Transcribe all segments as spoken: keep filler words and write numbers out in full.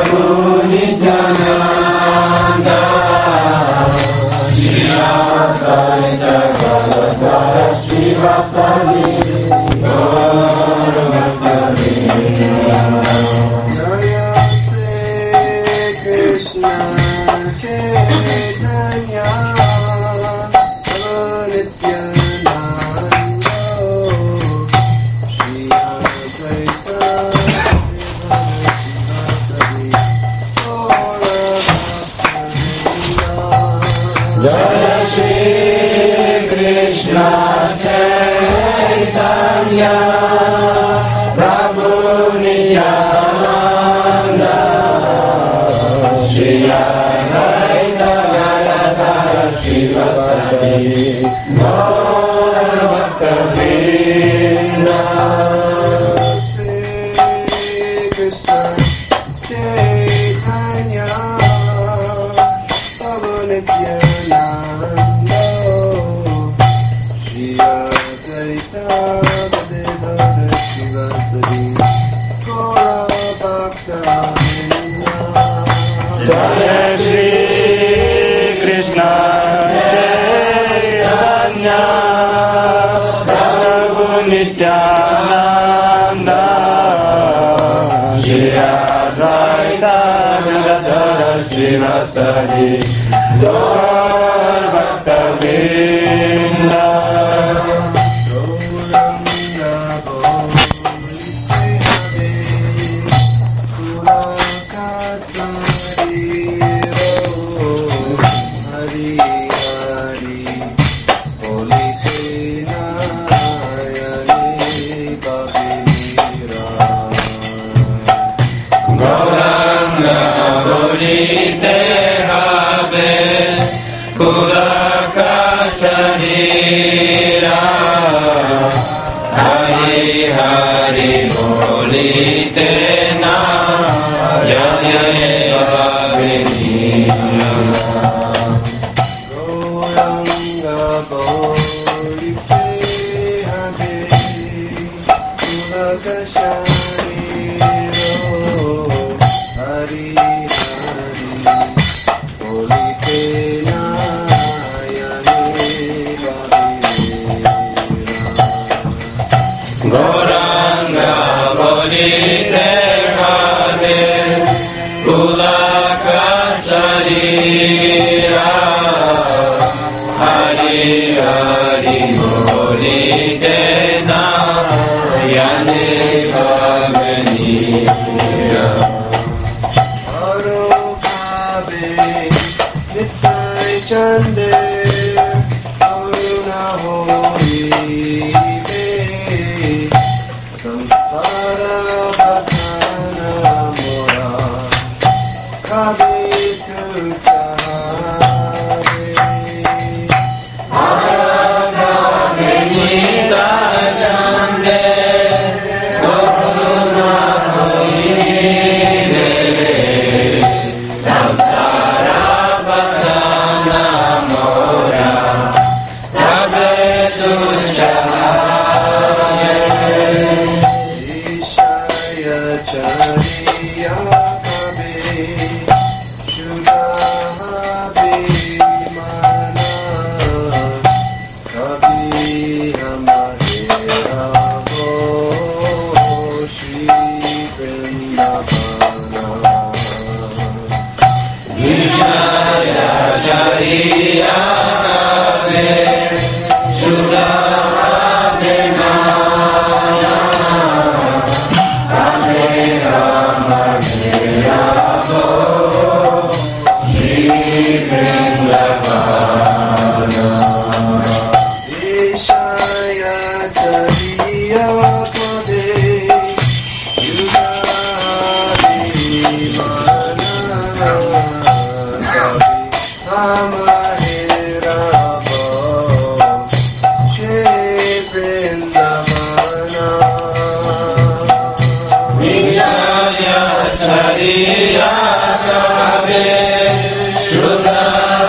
Shudra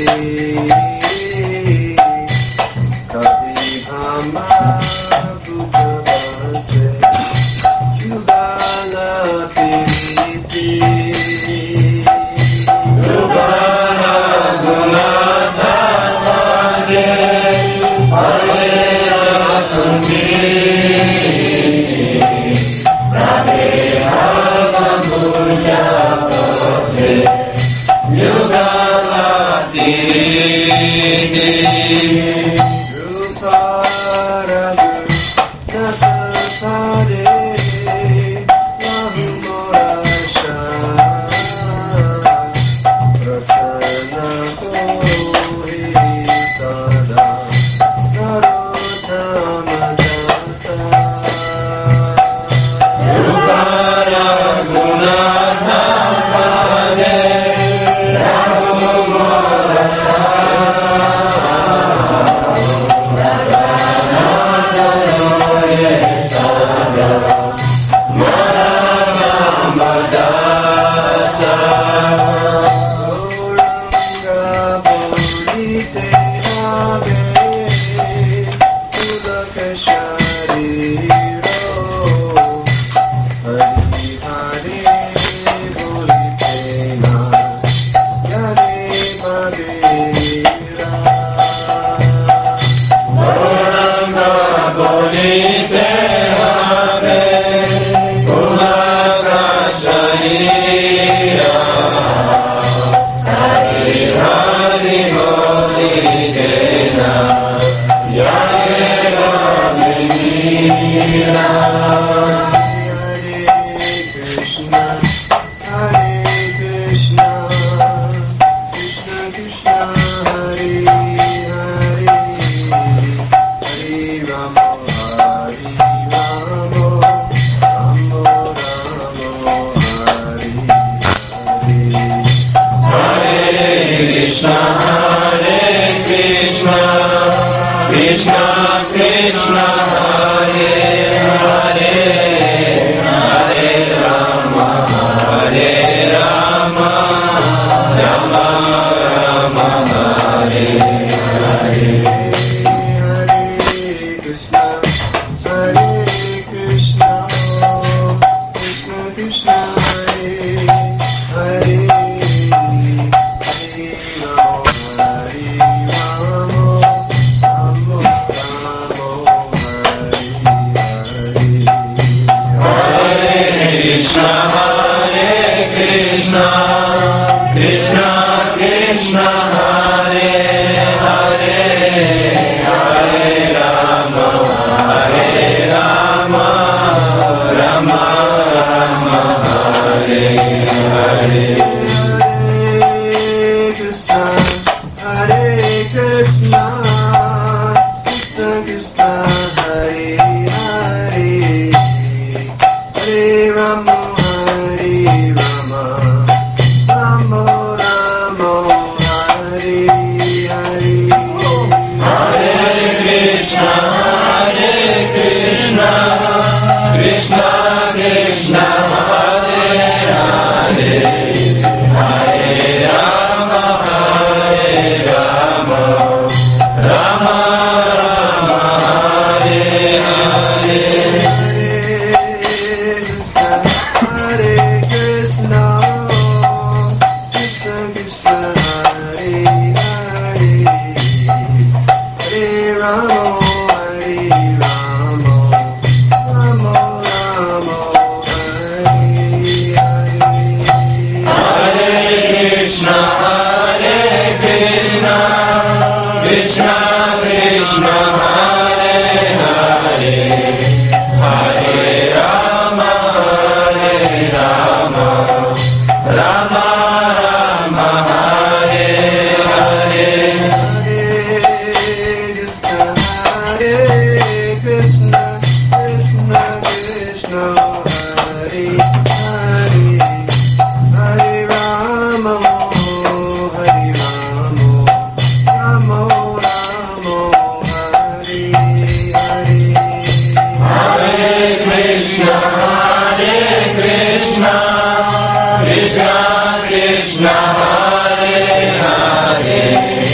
Krishna Krishna Hare Hare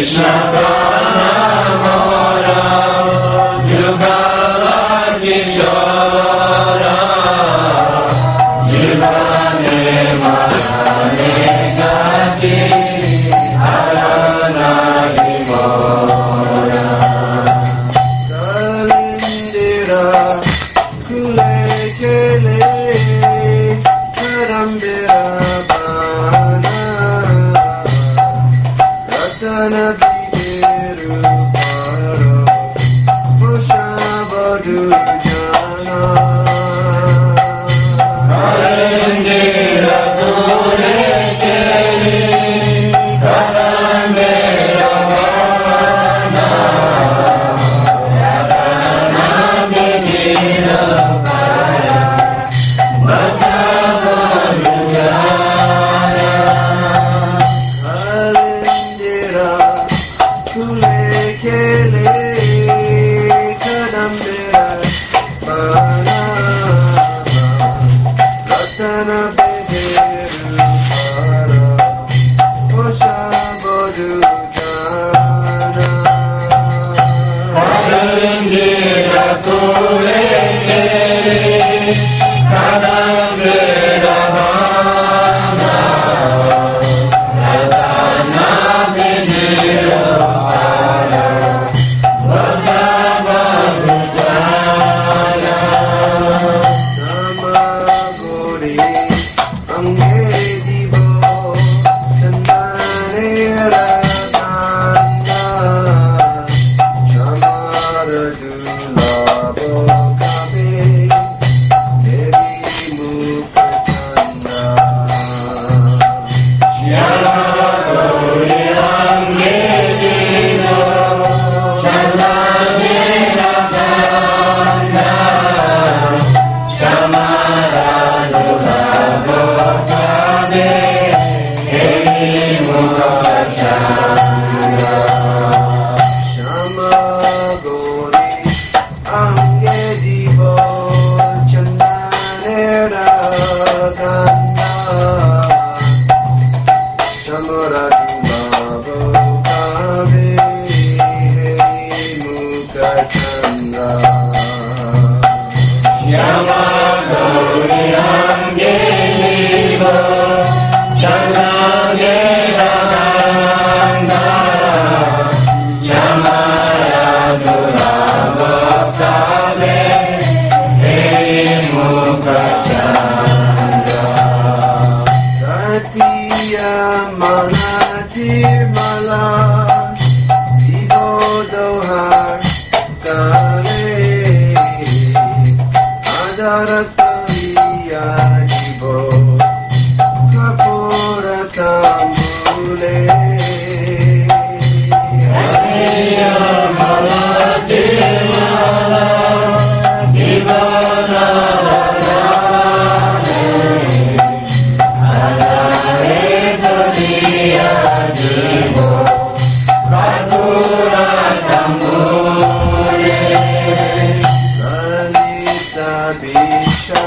Bisha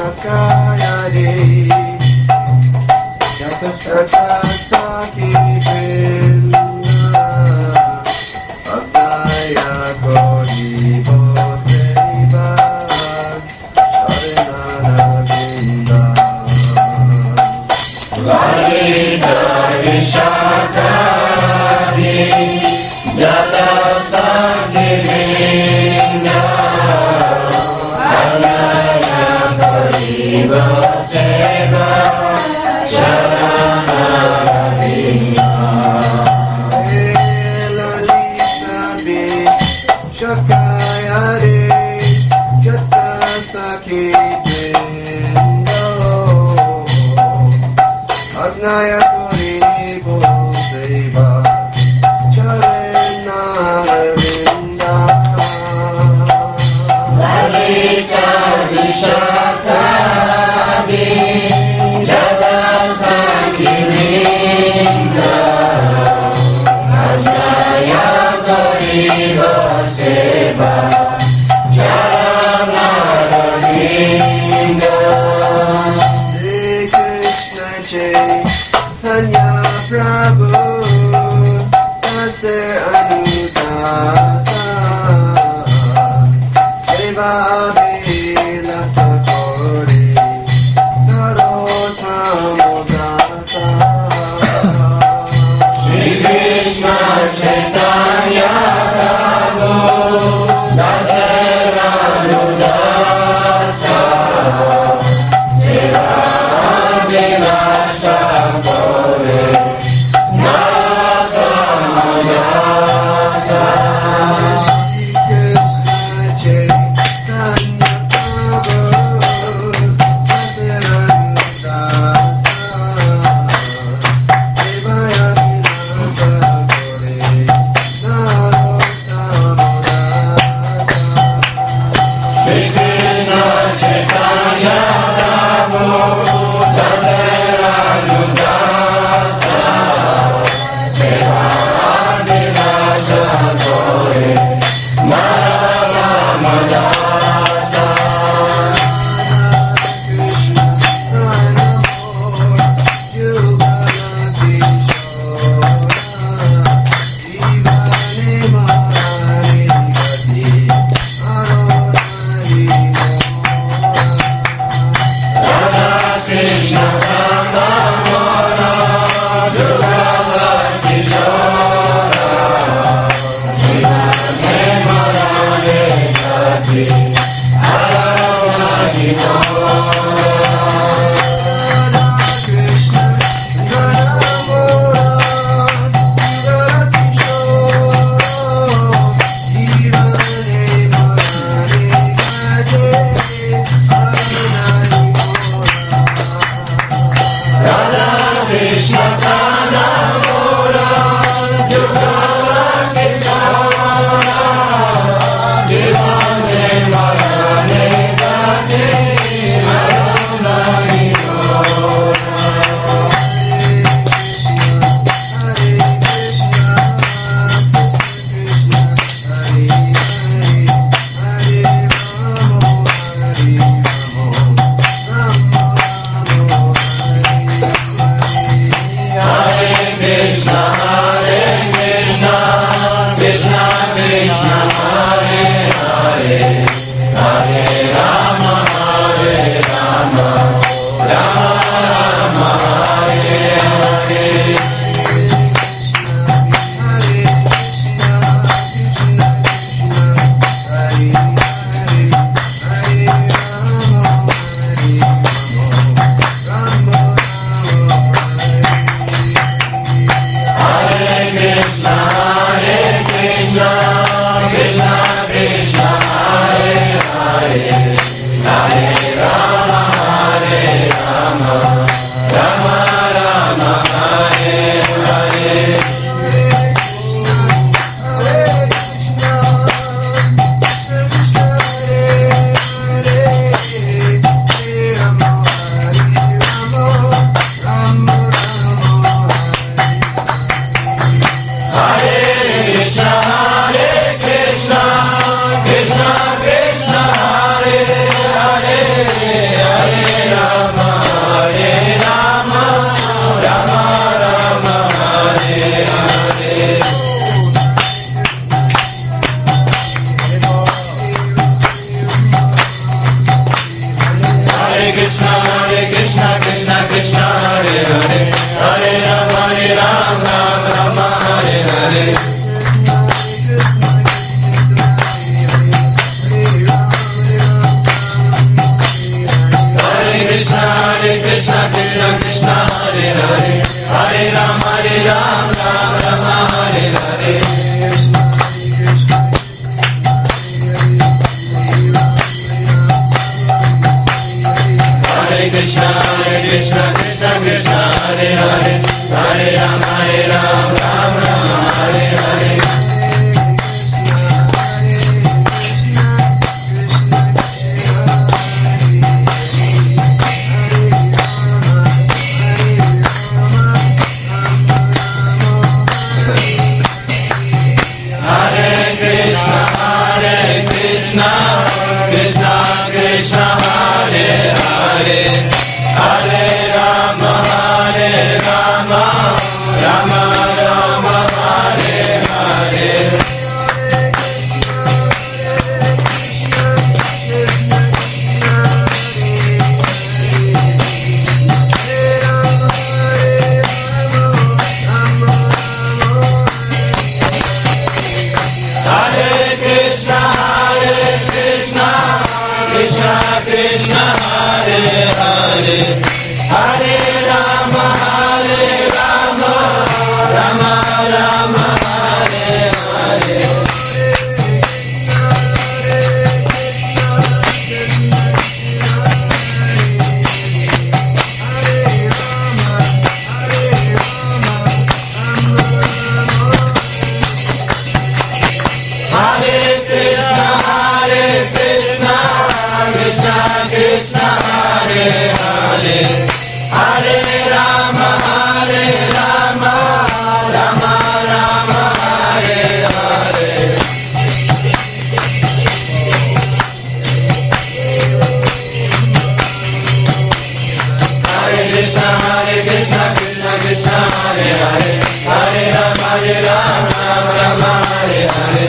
Hare Rama, Rama Hare Hare.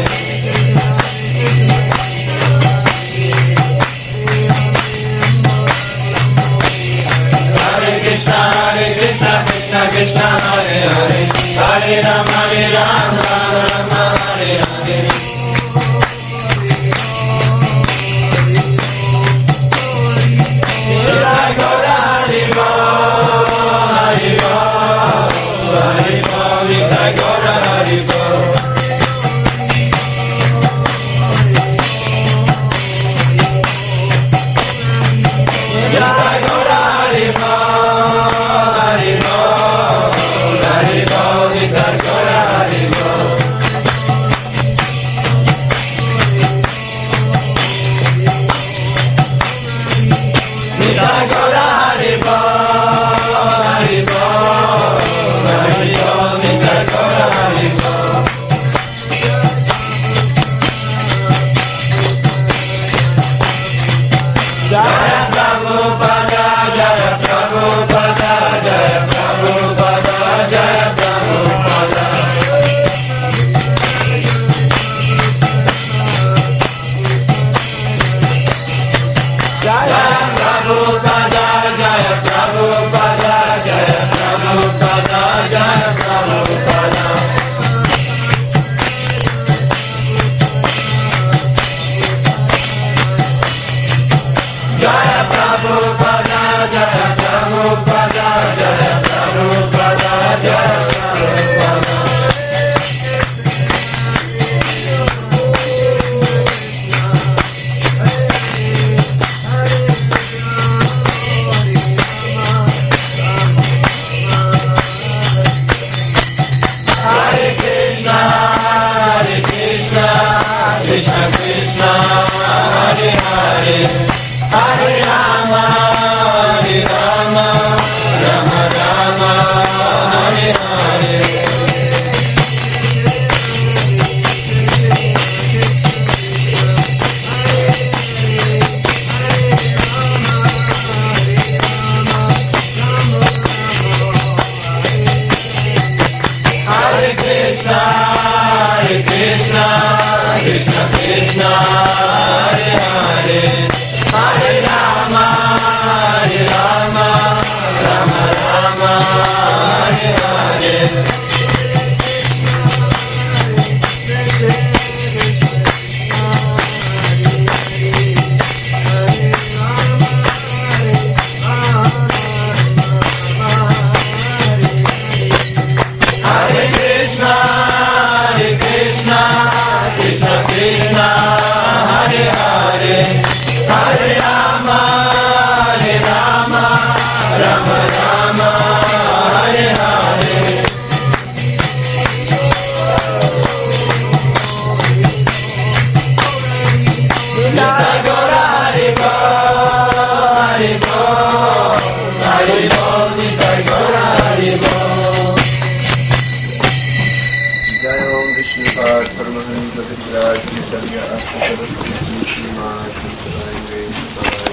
Hare Krishna, Hare Krishna, Krishna Krishna, Hare Hare. Hare Rama, Hare Rama, Rama Hare Hare. Nitai Gaura Haribo, Haribo, Haribo, Nitai Gaura Haribo. Nitai Gaura Haribo, Haribo, Haribo, Nitai Gaura Haribo. Nitai Gaura Haribo, Haribo, Haribo, Nitai Gaura Haribo. Jaya Prabhupada, Jaya Prabhupada, Jaya Prabhupada, Jaya Prabhupada. Jaya Prabhupada, Jaya Prabhupada, Jaya Prabhupada, Jaya Prabhupada. Jaya Prabhupada, Jaya Prabhupada, Jaya Prabhupada, Jaya Prabhupada. Hare Krishna, Hare Krishna, Krishna Krishna, Hare Hare. Hare Rama, Hare Rama, Rama Rama, Hare Hare. Hare Krishna, Hare Krishna, Krishna Krishna, Hare Hare. Hare Rama, Hare Rama, Rama Rama, Hare Hare. Hare Krishna, Hare Krishna, Krishna Krishna, Hare Hare. Hare Rama, Hare Rama, Rama Rama, Hare Hare. Nitai Gaura Haribo, Haribo, Haribo, Nitai Gaura Haribo. Jai Om Vishnupad Paramahansa Vikraj Visarga Asta Saraswati Shri Maa Shri Sarai Vesipaya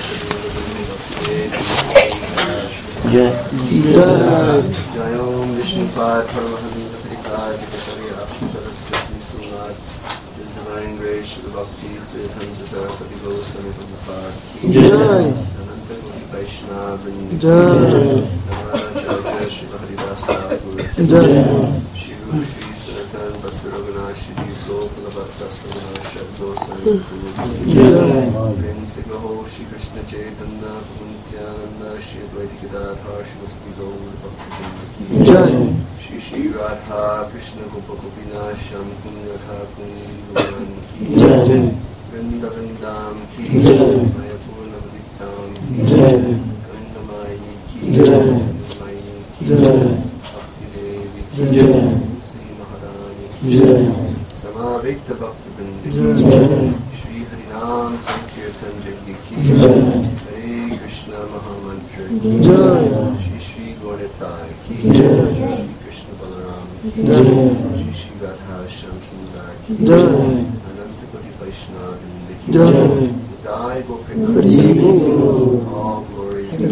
Jai Jai Om Vishnupad Paramahansa Vikraj Visarga Asta Saraswati Shri Maa His Divine Grace Shri Bhakti Sri Hansa Saraswati Goswami Prabhupada Ki Jai Ananta Koti Vaishnava Jai Namaracharya Shri Haridas Thakur Jai Shri Guru Shri Sanakan Bhakti Raghunath Shri Gopala Bhakta Sravana Shabdosani Prem Se Gaho Shri Krishna Chaitanya Nityananda Shri Advaita Gadadhar Shri Vasti Gaur Bhakti Jai Shri Shri Radha Krishna Gopa Gopina Sham Kunya Thakur Gopan Ki Jai Vrinda Vrindam Ki Jai Mayapur Navadiptam Ki Jai Kandamayi Ki Jai Kandamayi Ki Jai Bhakti Devi Ki Jai Sri Maharani Ki Jai Samavekta Bhakti Vrindi Ki Jai Shri Harinam Sankirtan Jaggi Ki Jai Hare Krishna Mahamantra Ki Jai Shri Shri Gauratai Ki Jai Shri Krishna Balaram Ki Jai Shri Shri Radha Shyam Sundar Ki Jai Ananta Koti Vaishnava Vrinda Ki Jai Jai Gopika All glories to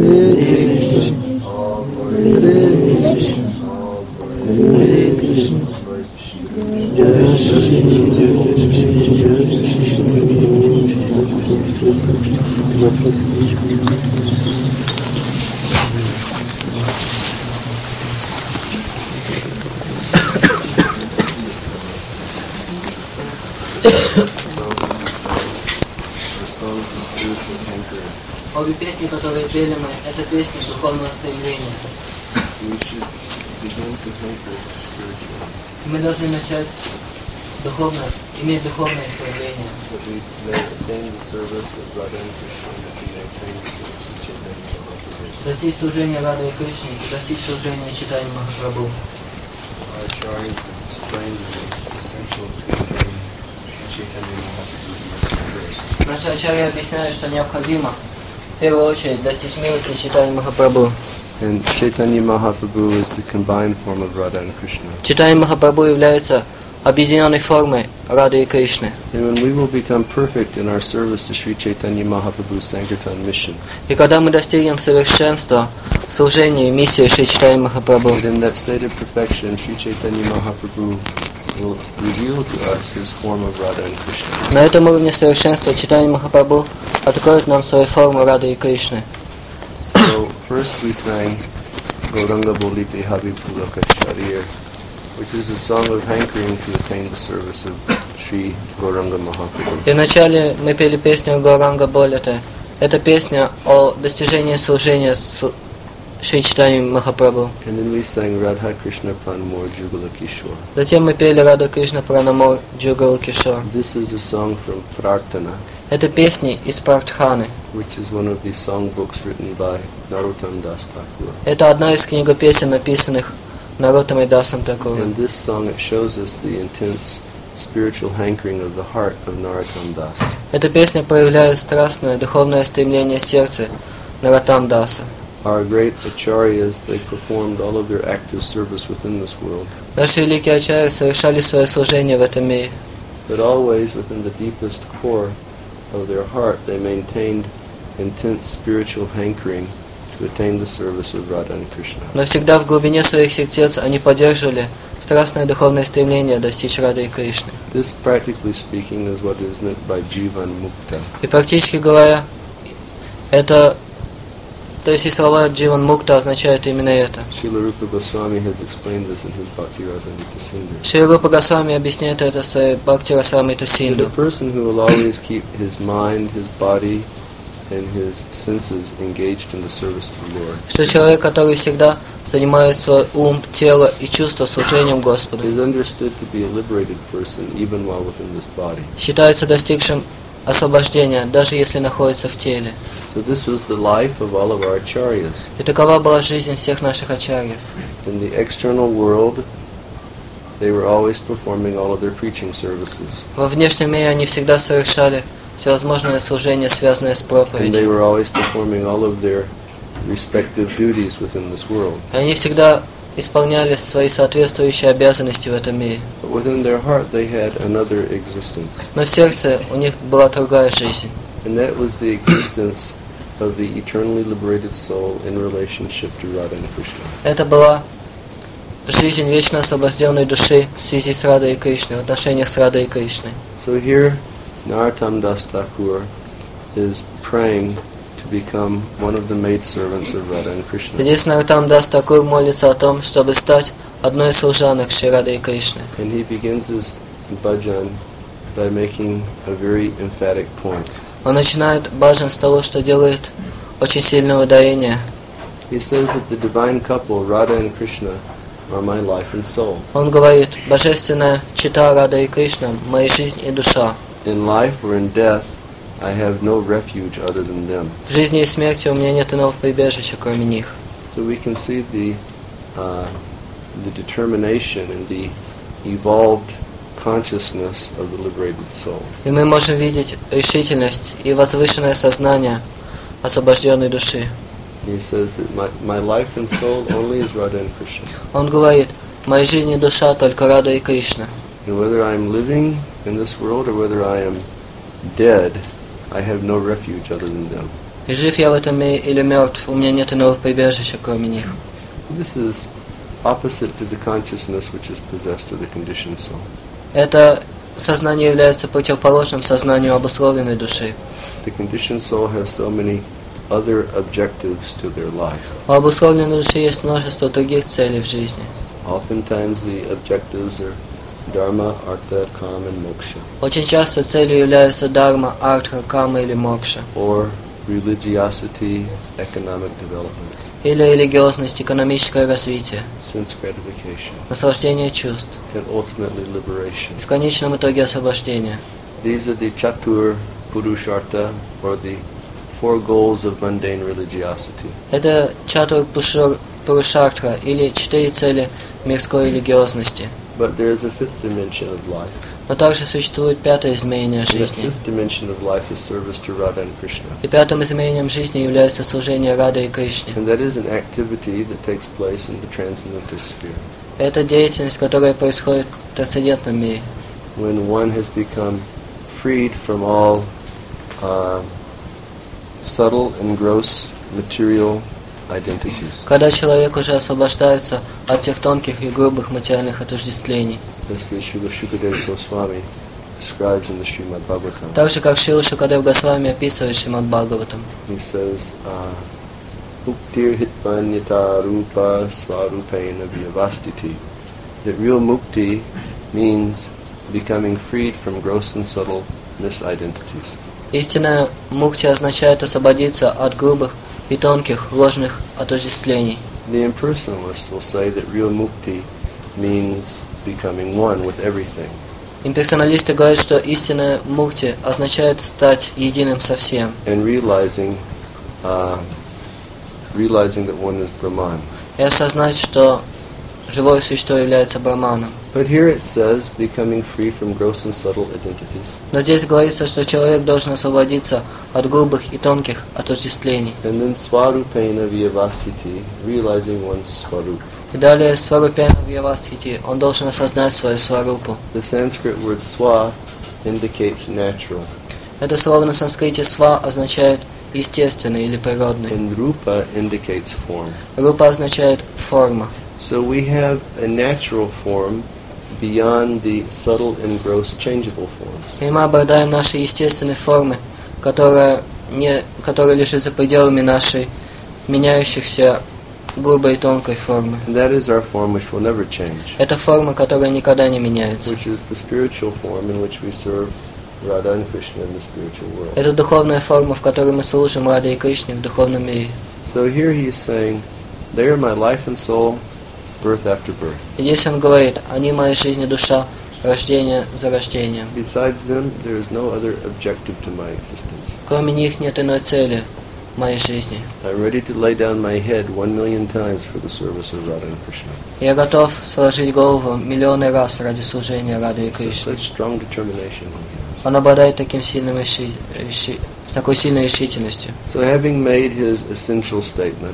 Krishna All glories to Krishna All glories to Krishna Обе песни, которые пели мы, это песни духовного стремления. Мы должны начать духовно, иметь духовное стремление. Достичь служения Рады и Кришне, достичь служения Чайтаньи Махапрабху. Наши ачарьи объясняют, что необходимо в первую очередь достичь милости Чайтаньи Махапрабху. And Chaitanya Mahaprabhu is the combined form of Radha and Krishna. Чайтанья Махапрабху является объединенной формой Рады и Кришны. And when we will become perfect in our service to Sri Chaitanya Mahaprabhu's Sankirtan mission, И когда мы достигнем совершенства в служении и миссии Шри Чайтаньи Махапрабху, and in that state of perfection, Sri Chaitanya Mahaprabhu will reveal to us his form of Radha and Krishna. на этом уровне совершенства Чайтанья Махапрабху откроет нам свою форму Рады и Кришны. So first we sang Gauranga Bolipe Habib Pulaka Sharir, which is a song of hankering to attain the service of Sri Gauranga Mahaprabhu. И вначале мы пели песню Гауранга Болите. Это песня о достижении служения с Шри Чайтаньи Махапрабху. And then we sang Radha Krishna Pranamor Jugala Kishore. Затем мы пели Рада Кришна Пранамор Джугал Кишор. This is a song from Prarthana, Это песни из Прартханы. which is one of the songbooks written by Narottam Das Thakur. Это одна из книгопесен, написанных Нароттамой Дасом Такуром. In this song it shows us the intense spiritual hankering of the heart of Narottam Das. Эта песня проявляет страстное духовное стремление сердца Нароттам Даса. Our great acharyas, they performed all of their active service within this world, Наши великие ачарьи совершали свое служение в этом мире. but always within the deepest core of their heart they maintained intense spiritual hankering to attain the service of Radha and Krishna. Но всегда в глубине своих сердец они поддерживали страстное духовное стремление достичь Рады и Кришны. This, practically speaking, is what is meant by Jivan Mukta. И практически говоря, это, то есть и слова Дживан Мукта означают именно это. Srila Rupa Goswami has explained this in his Bhakti Rasamrita Sindhu. Шри Рупа Госвами объясняет это в своей Бхакти Расамрита That a Синду. person who will always keep his mind, his body, and his senses engaged in the service of the Lord Что человек, который всегда занимает свой ум, тело и чувства служением Господу, is understood to be a liberated person even while within this body. считается достигшим освобождения, даже если находится в теле. So this was the life of all of our acharyas. И такова была жизнь всех наших ачарьев. In the external world, they were always performing all of their preaching services. Во внешнем мире они всегда совершали всевозможные служения, связанные с And they проповедью. were always performing all of their respective duties within this world. И они всегда исполняли свои соответствующие обязанности в этом мире. But within their heart, they had another existence. Но в сердце у них была другая жизнь. And that was the existence of the eternally liberated soul in relationship to Radha and Krishna. Это была жизнь вечно освобожденной души в связи с Радой и Кришной, в отношениях с Радой и Кришной. So here, Narottam Das Thakur is praying to become one of the maidservants of Radha and Krishna. Здесь Нароттам Дас Такур молится о том, чтобы стать одной из служанок Шри Рады и Кришны. And he begins his bhajan by making a very emphatic point. Он начинает баджан с того, что делает очень сильное ударение. He says that the divine couple, Radha and Krishna, are my life and soul. Он говорит: божественная чита Рада и Кришна, моя жизнь и душа. In life or in death, I have no refuge other than them. В жизни и смерти у меня нет иного прибежища, кроме них. So we can see the uh, the determination and the evolved consciousness of the liberated soul. И мы можем видеть решительность и возвышенное сознание освобожденной души. He says that my, my life and soul only is Radha and Krishna. Он говорит: моя жизнь и душа только Рада и Кришна. And whether I am living in this world or whether I am dead, I have no refuge other than them. И жив я в этом мире или мертв, у меня нет иного прибежища, кроме них. This is opposite to the consciousness which is possessed of the conditioned soul. Это сознание является противоположным сознанию обусловленной души. The conditioned soul has so many other objectives to their life. У обусловленной души есть множество других целей в жизни. Oftentimes the objectives are dharma, artha, kama, and moksha, Очень часто целью является дharma, артха, кама или мокша. or religiosity, economic development, Или религиозность, экономическое развитие, sense gratification, наслаждение чувств. and ultimately liberation. И в конечном итоге освобождение. These are the chatur purushartha, or the four goals of mundane religiosity. Это чатур пушур- пурушартха или четыре цели мирской религиозности. But there is a fifth dimension of life. Но также существует пятое измерение And the жизни. fifth dimension of life is service to Radha and Krishna. И пятым измерением жизни является служение Рады и Кришне. And that is an activity that takes place in the transcendental sphere. Это деятельность, которая происходит в трансцендентном мире. When one has become freed from all uh, subtle and gross material identities. Когда человек уже освобождается от тех тонких и грубых материальных отождествлений. Just as Srila Shukadeva Goswami describes in the Srimad Bhagavatam. Так же, как Шрила Шукадев Госвами описывает Шримад Бхагаватам. He says, Muktir hitpanyata rupa swarupena vyavastiti. That real mukti means becoming freed from gross and subtle misidentities. Истинная мукти означает освободиться от грубых и тонких ложных отождествлений. The impersonalist will say that real mukti means becoming one with everything. Имперсоналисты говорят, что истинная мукти означает стать единым со всем. And realizing, uh, realizing that one is Brahman. И осознать, что живое существо является браманом. But here it says becoming free from gross and subtle identities. Но здесь говорится, что человек должен освободиться от грубых и тонких отождествлений. And then swarupena vyavastiti, realizing one's swarup. И далее сварупена вьявастхити, он должен осознать свою сварупу. The Sanskrit word swa indicates natural, Это слово на санскрите сва означает естественный или природный. and rupa indicates form. Рупа означает форма. So we have a natural form beyond the subtle and gross changeable forms. И мы обладаем нашей естественной формы, которая, не, которая лежит за пределами нашей меняющихся грубой и тонкой формы. And that is our form which will never change, Это форма, которая никогда не меняется. which is the spiritual form in which we serve Radha and Krishna in the spiritual world. Это духовная форма, в которой мы служим Раде и Кришне в духовном мире. So here he is saying, they are my life and soul, birth after birth. И здесь он говорит, они моя жизнь и душа, рождение за рождением. Besides them, there is no other objective to my existence. Кроме них нет иной цели моей жизни. I'm ready to lay down my head one million times for the service of Radha and Krishna. Я готов сложить голову миллионы раз ради служения Раде и So Кришне. such strong determination he has. Он обладает таким сильным реши... реши- такой сильной решительностью. So having made his essential statement,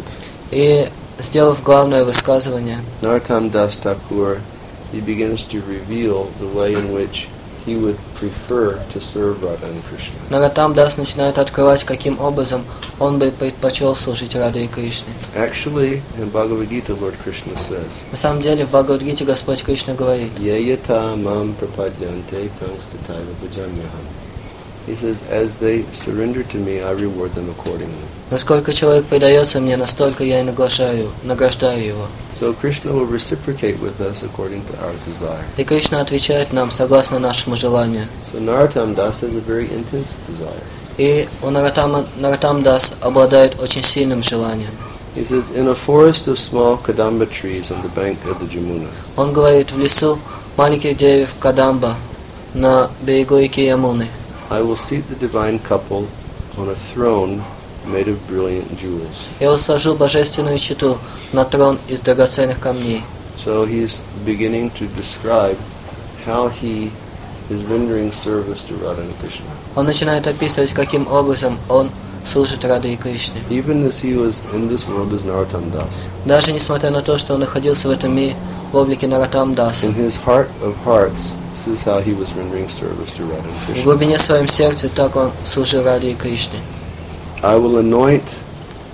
И сделав главное высказывание, Narottam Das Thakur, he begins to reveal the way in which he would prefer to serve Radha and Krishna. Нароттам Дас начинает открывать, каким образом он бы предпочел служить Раде и Кришне. Actually, in Bhagavad Gita, Lord Krishna says, На самом деле в Бхагавад-гите Господь Кришна говорит, Yayata mam prapadyante tangstataiva bhajamyaham. He says, as they surrender to me, I reward them accordingly. насколько человек предается мне, настолько я и наглашаю, награждаю его. So Krishna will reciprocate with us according to our desire. И Кришна отвечает нам согласно нашему желанию. So Narottam Das has a very intense desire. И у Нароттама, Нароттам Дас обладает очень сильным желанием. He says, in a forest of small kadamba trees on the bank of the Jamuna, Он говорит, в лесу маленьких деревьев Кадамба на берегу реки Ямуны I will seat the divine couple on a throne made of brilliant jewels. я усажу божественную чету на трон из драгоценных камней. So he's beginning to describe how he is rendering service to Radha and Krishna. Он начинает описывать, каким образом он служит Раде и Кришне. Even as he was in this world as Narottam Das, Даже несмотря на то, что он находился в этом мире в облике Нароттам Даса, in his heart of hearts, this is how he was rendering service to Radha and в Krishna. глубине своем сердца так он служил Раде и Кришне. I will anoint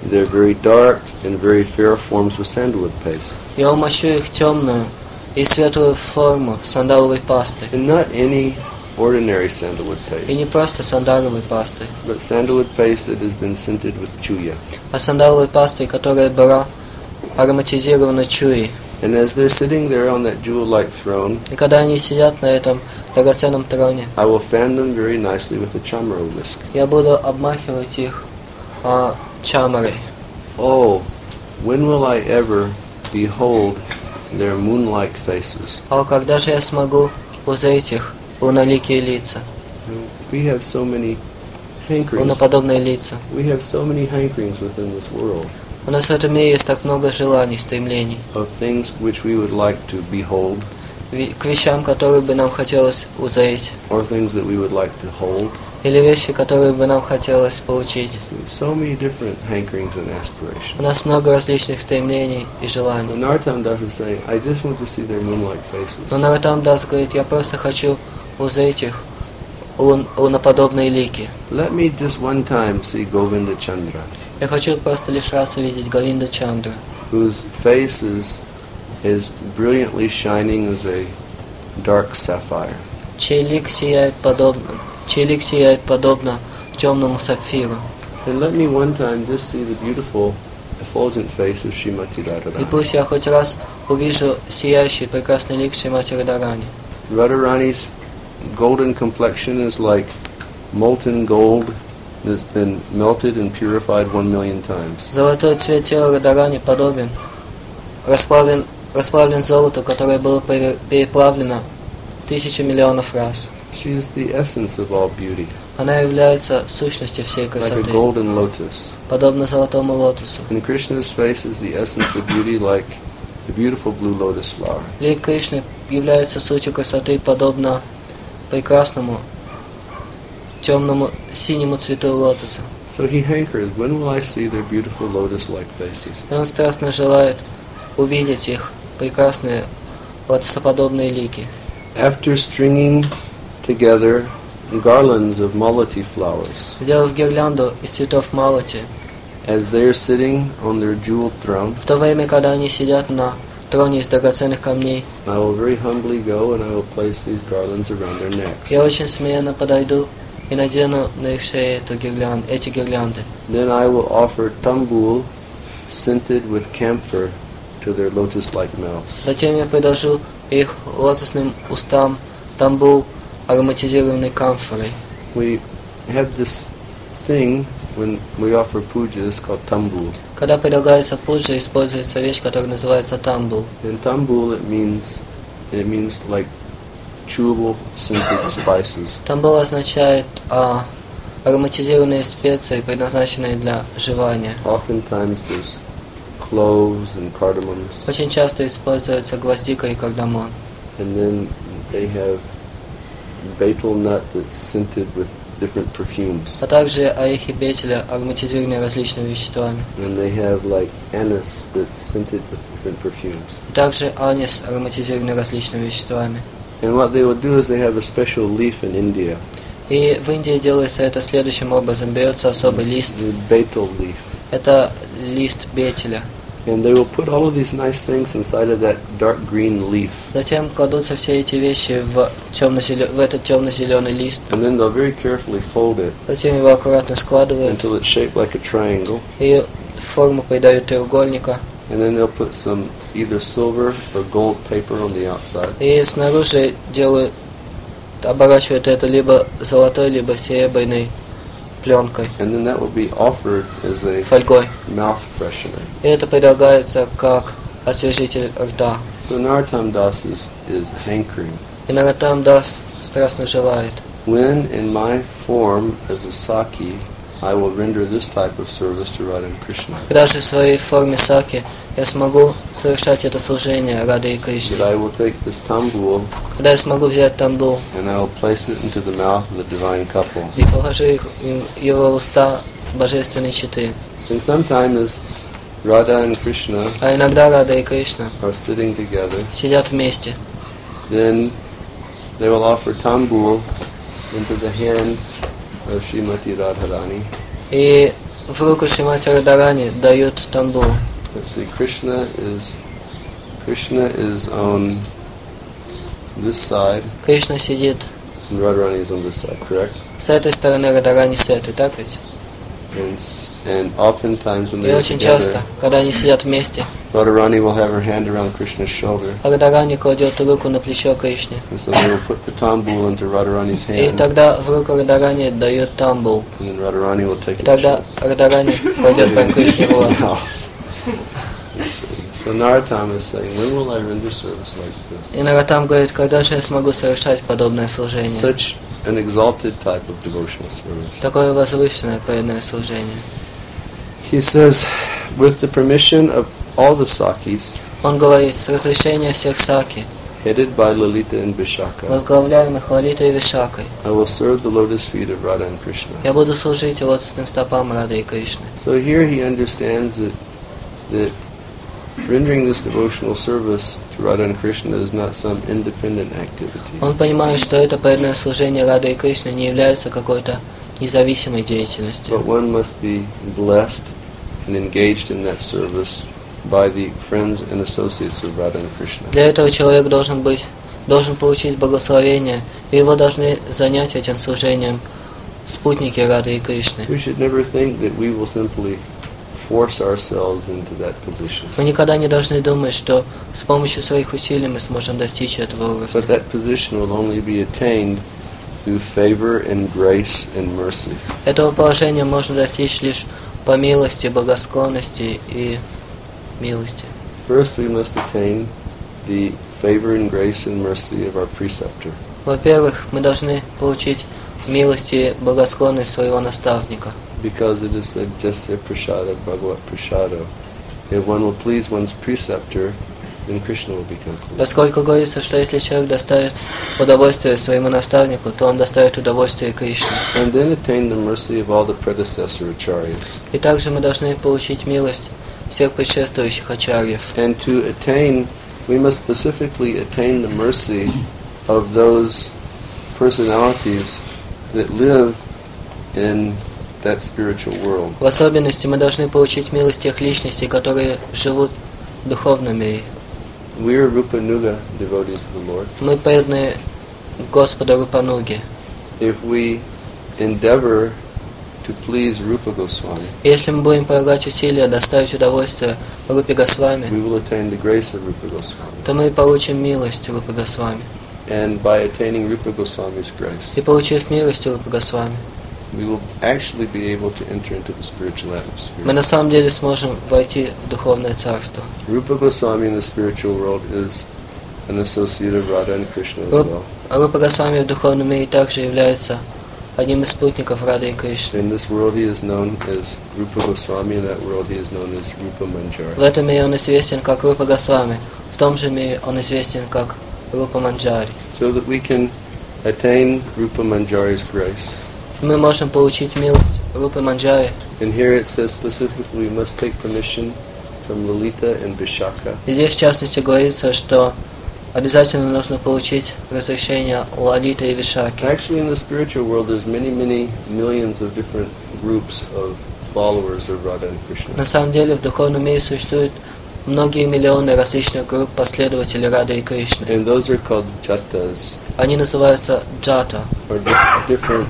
They're very dark and very fair forms with sandalwood paste. Я умощу их темную и светлую форму сандаловой пастой. And not any ordinary sandalwood И не paste, просто сандаловой пастой, but sandalwood paste that has been scented with chuya. а сандаловой пастой, которая была ароматизирована чуей. And as they're sitting there on that jewel-like throne, И когда они сидят на этом драгоценном троне, I will fan them very nicely with a chamara whisk. я буду обмахивать их а, чамарой. Oh, when will I ever behold their moon-like faces? А когда же я смогу узреть их луноликие лица, We have so many hankerings. луноподобные лица? We have so many hankerings within this world У нас в этом мире есть так много желаний, стремлений, of things which we would like to behold, ви- к вещам, которые бы нам хотелось узреть, or things that we would like to hold. или вещи, которые бы нам хотелось получить. So many different hankerings and aspirations. У нас много различных стремлений и желаний. And Narottam Das is saying, I just want to see their moon-like faces. Но Наротам Дас говорит, я просто хочу узреть их лун- луноподобные лики. Let me just one time see Govinda Chandra, Я хочу просто лишь раз увидеть Говинда Чандру, whose face is, is brilliantly shining as a dark sapphire. чей лик сияет подобно, чей лик сияет подобно темному сапфиру. And let me one time just see the beautiful, effulgent face of Srimati И Radharani. пусть я хоть раз увижу сияющий прекрасный лик Шримати Радарани. Radharani's golden complexion is like molten gold that's been melted and purified one million times. Золотой цвет тела Радарани подобен расплавлен, расплавлен золоту, которое было пере- переплавлено тысячи миллионов раз. She is the essence of all beauty, Она является сущностью всей like a красоты, golden lotus. подобно золотому лотосу. And Krishna's face is the essence of beauty, like the beautiful blue lotus flower. Лик Кришны является сутью красоты, подобно прекрасному темному синему цвету лотоса. So he hankers, when will I see their beautiful lotus-like faces? И он страстно желает увидеть их прекрасные лотосоподобные лики. After stringing together garlands of malati flowers, Сделав гирлянду из цветов малати, as they are sitting on their jeweled throne, в то время, когда они сидят на троне из драгоценных камней, I will very humbly go and I will place these garlands around their necks. я очень смиренно подойду и надену на их шеи эту гирлян- эти гирлянды. Then I will offer tambul scented with camphor to their lotus-like mouths. Затем я предложу их лотосным устам тамбул, ароматизированный камфорой. We have this thing when we offer pujas called tambul. Когда предлагается пуджа, используется вещь, которая называется тамбул. In tambul it means it means like chewable scented spices. Тамбул означает а, ароматизированные специи, предназначенные для жевания. Oftentimes there's cloves and cardamoms, Очень часто используется гвоздика и кардамон. and then they have betel nut that's scented with different perfumes, А также орехи бетеля, ароматизированные различными веществами. and they have like anise that's scented with different perfumes. И также анис, ароматизированный различными веществами. And what they will do is they have a special leaf in India, И в Индии делается это следующим образом. Берется особый лист. the betel leaf, Это лист бетеля. and they will put all of these nice things inside of that dark green leaf, Затем кладутся все эти вещи в, темно-зелё- в этот темно-зеленый лист. and then they'll very carefully fold it Затем его аккуратно складывают until it's shaped like a triangle, и форму придают треугольника. and then they'll put some either silver or gold paper on the outside, И снаружи делают, оборачивают это либо золотой, либо серебряной пленкой, and then that will be offered as a фольгой. mouth freshener. И это предлагается как освежитель рта. So Narottam Das is, is hankering. И Наротам Дас страстно желает. When in my form as a Saki, I will render this type of service to Radha and Krishna, Когда же в своей форме саки я смогу совершать это служение Радhe и that Кришне. I will take this tambul Когда я смогу взять тамбул and I will place it into the mouth of the divine couple. и положу их- им- его в уста божественной читы. And sometimes Radha and Krishna А иногда Рада и Кришна are sitting together, сидят вместе. then they will offer tambul into the hand of Srimati Radharani, И в руку Шримати Радхарани дают тамбул. Let's see, Krishna is Krishna is on this side, Кришна сидит and Radharani is on this side, correct? с этой стороны, Радхарани с этой, так ведь? And s- and oftentimes when И they're очень часто, together, когда они сидят вместе, Radharani will have her hand around Krishna's shoulder, Радхарани кладет руку на плечо Кришне. and so they will put the tambul into Radharani's И hand, тогда в руку Радхарани дают тамбул. and then Radharani will take И it. тогда Радхарани кладет прям Кришне в лоб. Now, so Narottam is saying, when will I render service like this? И Наратам говорит, когда же я смогу совершать подобное служение? Such an exalted type of devotional service. Такое возвышенное преданное служение. He says, with the permission of all the Sakis, Он говорит, с разрешения всех саки, headed by Lalita and Vishaka, возглавляемых Лалитой и Вишакой, I will serve the lotus feet of Radha and Krishna. я буду служить лотосным стопам Рады и Кришны. So here he understands that, that rendering this devotional service to Radha and Krishna is not some independent activity. Он понимает, что это преданное служение Рады и Кришны не является какой-то независимой деятельностью. But one must be blessed and engaged in that service by the friends and associates of Radha and Krishna. Для этого человек должен быть, должен получить благословение, и его должны занять этим служением спутники Рады и Кришны. We should never think that we will simply force ourselves into that position. Мы никогда не должны думать, что с помощью своих усилий мы сможем достичь этого уровня. But that position will only be attained through favor and grace and mercy. Этого положения можно достичь лишь по милости, благосклонности и милости. First, we must attain the favor and grace and mercy of our preceptor. Во-первых, мы должны получить милость и благосклонность своего наставника. Because it is said, Jasya Prasada Bhagavat Prasado. If one will please one's preceptor, then Krishna will become pleased. Поскольку говорится, что если человек доставит удовольствие своему наставнику, то он доставит удовольствие Кришне. And then attain the mercy of all the predecessor acharyas. И также мы должны получить милость всех предшествующих ачарьев. And to attain, we must specifically attain the mercy of those personalities that live in that spiritual world. В особенности мы должны получить милость тех личностей, которые живут в духовном мире. We are Rupa Nuga devotees of the Lord. Мы преданные Господу Рупануги. If we endeavor to please Rupa Goswami, Если мы будем прилагать усилия доставить удовольствие Рупе Госвами, we will attain the grace of Rupa Goswami. то мы получим милость Рупы Госвами. And by attaining Rupa Goswami's grace, И получив милость Рупы Госвами, we will actually be able to enter into the spiritual atmosphere. мы на самом деле сможем войти в духовное царство. Rupa Goswami in the spiritual world is an associate of Radha and Krishna as well. Рупа Госвами в духовном мире также является одним из спутников Рады и Кришны. In this world he is known as Rupa Goswami, in that world he is known as Rupa В Manjari. этом мире он известен как Рупа Госвами, в том же мире он известен как Рупа Манджари. So that we can attain Rupa Manjari's grace. Мы можем получить милость Рупы Манджари. And here it says specifically we must take permission from Lalita and Vishaka. И здесь в частности говорится, что обязательно нужно получить разрешение Лалиты и Вишаки. Actually in the spiritual world there's many, many millions of different groups of followers of Radha and Krishna. На самом деле в духовном мире существует многие миллионы различных групп последователей Рады и Кришны. And those are called jatas, Они называются джата, or di- different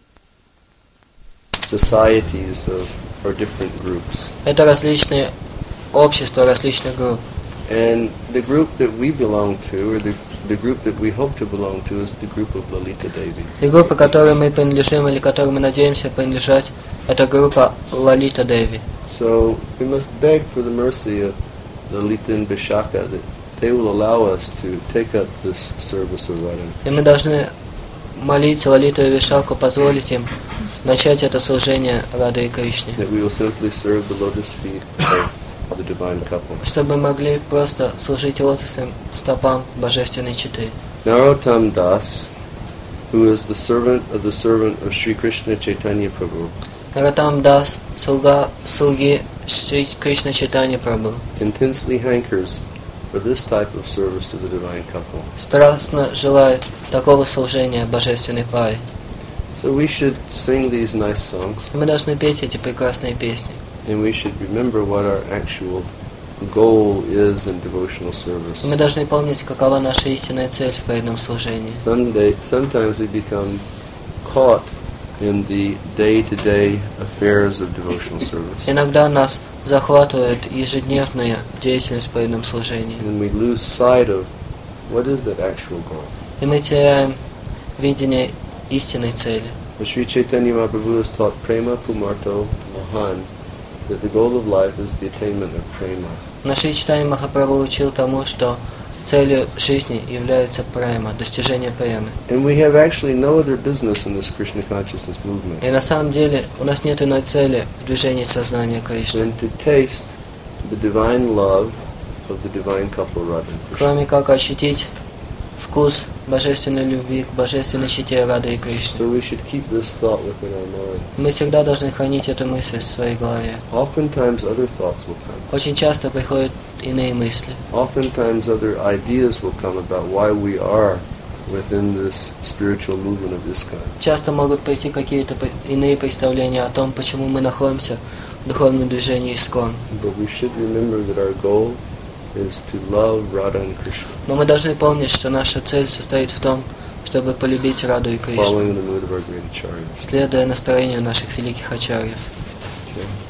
societies of, or different groups. это различные общества различных групп. And the group that we belong to, or the, the group that we hope to belong to, is the group of Lalita Devi. И группа, которой мы принадлежим или которой мы надеемся принадлежать, это группа Лалита Деви. So we must beg for the mercy of Lalita and Vishaka that they will allow us to take up this service of Radha. И мы должны молить Лалиту и Вишаку, позволить им начать это служение Рады и Кришне, That we will simply serve the lotus feet of the divine couple. чтобы мы могли просто служить лотосным стопам Божественной Читы. Narottam Das, who is the servant of the servant of Sri Krishna Chaitanya Prabhu, Наратам Дас, слуга слуги Шри Кришна Чайтанья Прабху, intensely hankers for this type of service to the divine couple. страстно желает такого служения Божественной паре. So we should sing these nice songs, Мы должны петь эти прекрасные песни. and we should remember what our actual goal is in devotional service. Мы должны помнить, какова наша истинная цель в преданном служении. Someday, sometimes we become caught in the day-to-day affairs of devotional service, Иногда нас захватывает ежедневная деятельность в преданном служении. and we lose sight of what is that actual goal. И мы теряем видение истинной цели. But Sri Chaitanya Mahaprabhu has taught prema pumarto mahan, that the goal of life is the attainment of prema. Наш Чайтанья Махапрабху учил тому, что целью жизни является према, достижение премы. And we have actually no other business in this Krishna consciousness movement И на самом деле у нас нет иной цели в движении сознания Кришны, than to taste the divine love of the divine couple Radha and Krishna. кроме как ощутить вкус божественной любви к божественной чите Рады и Кришны. So we should keep this thought within our minds. Мы всегда должны хранить эту мысль в своей голове. Oftentimes other thoughts will come. Очень часто приходят иные мысли. Oftentimes other ideas will come about why we are within this spiritual movement of ISKCON. Часто могут прийти какие-то п- иные представления о том, почему мы находимся в духовном движении ИСККОН. But we should remember that our goal is to love Radha and Krishna, Но мы должны помнить, что наша цель состоит в том, чтобы полюбить Раду и Кришну, following the mood of our great acharyas. следуя настроению наших великих ачарьев. Okay.